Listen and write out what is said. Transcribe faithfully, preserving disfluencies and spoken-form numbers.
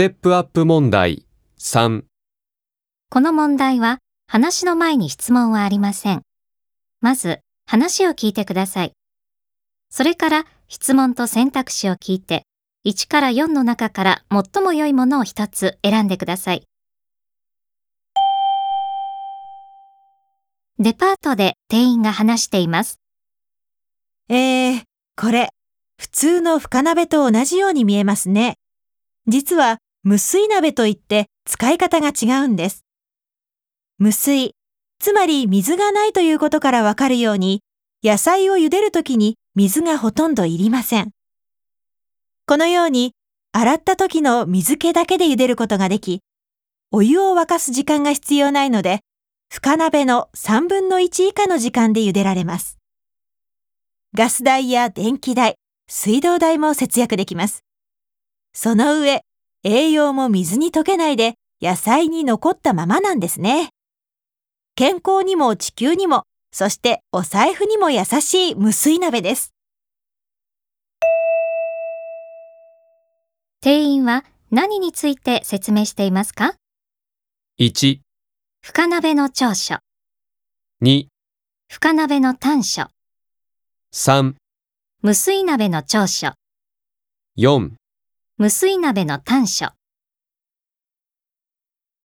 テップアップ問題さん。 この問題は話の前に質問はありません。まず話を聞いてください。それから質問と選択肢を聞いていちからよんの中から最も良いものをひとつ選んでください。デパートで店員が話しています。 えー、これ、普通の深鍋と同じように見えますね。実は無水鍋といって使い方が違うんです。無水、つまり水がないということからわかるように、野菜を茹でるときに水がほとんどいりません。このように、洗った時の水気だけで茹でることができ、お湯を沸かす時間が必要ないので、深鍋のさんぶんのいち以下の時間で茹でられます。ガス代や電気代、水道代も節約できます。その上、栄養も水に溶けないで野菜に残ったままなんですね。健康にも地球にも、そしてお財布にも優しい無水鍋です。 店員は何について説明していますか？ いち、 深鍋の長所、 に、 深鍋の短所、 さん、 無水鍋の長所、 よん。 無水鍋の短所。